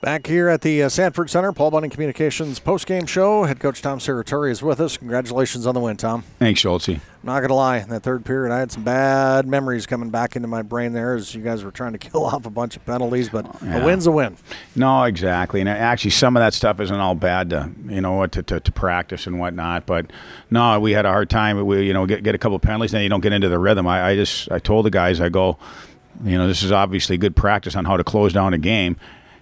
Back here at the Sanford Center, Paul Bunning Communications postgame show. Head coach Tom Serratori is with us. Congratulations on the win, Tom. Thanks, Schultze. I'm not going to lie, in that third period, I had some bad memories coming back into my brain there as you guys were trying to kill off a bunch of penalties, but a win's a win. No, exactly. And actually, some of that stuff isn't all bad to practice and whatnot. But no, we had a hard time. We get a couple of penalties, then you don't get into the rhythm. I told the guys, I go, this is obviously good practice on how to close down a game.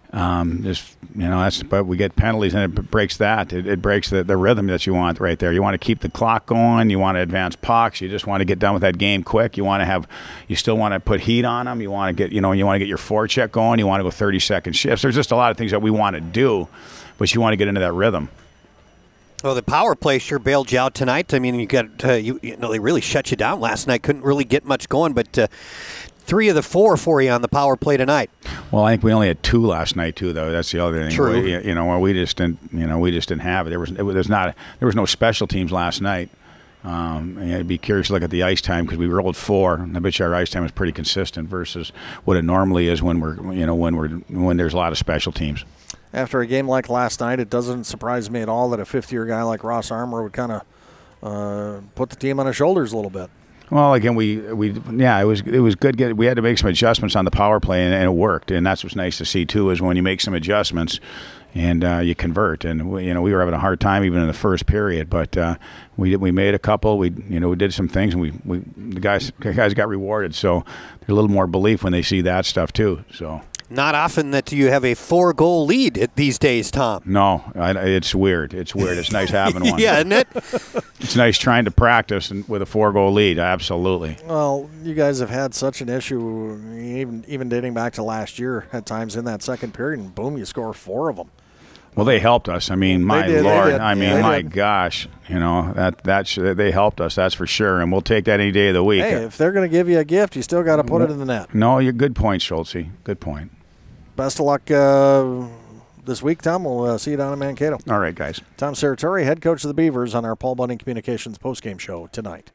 But we get penalties and it breaks that. It breaks the rhythm that you want right there. You want to keep the clock going. You want to advance pucks. You just want to get done with that game quick. You still want to put heat on them. You want to get, you want to get your forecheck going. You want to go 30-second shifts. There's just a lot of things that we want to do, but you want to get into that rhythm. Well, the power play sure bailed you out tonight. I mean, you got they really shut you down last night. Couldn't really get much going, but 3 of the 4 for you on the power play tonight. Well, I think we only had 2 last night too, though. That's the other thing. True. We just didn't have it. There was no special teams last night. And I'd be curious to look at the ice time because we rolled 4. And I bet you our ice time was pretty consistent versus what it normally is when there's a lot of special teams. After a game like last night, it doesn't surprise me at all that a fifth-year guy like Ross Armour would kind of put the team on his shoulders a little bit. Well, again, it was good. We had to make some adjustments on the power play, and it worked. And that's what's nice to see too is when you make some adjustments and you convert. And we were having a hard time even in the first period, but we made a couple. We did some things, and the guys got rewarded. So there's a little more belief when they see that stuff too. So. Not often that you have a 4-goal lead these days, Tom. No, it's weird. It's nice having one. Yeah, isn't it? It's nice trying to practice with a 4-goal lead. Absolutely. Well, you guys have had such an issue, even dating back to last year at times in that second period, and boom, you score 4 of them. Well, they helped us. I mean, my Lord. I mean, my gosh. They helped us. That's for sure. And we'll take that any day of the week. Hey, if they're going to give you a gift, you still got to put it in the net. No, you're good point, Schultze. Good point. Best of luck this week, Tom. We'll see you down in Mankato. All right, guys. Tom Serratori, head coach of the Beavers, on our Paul Bunning Communications postgame show tonight.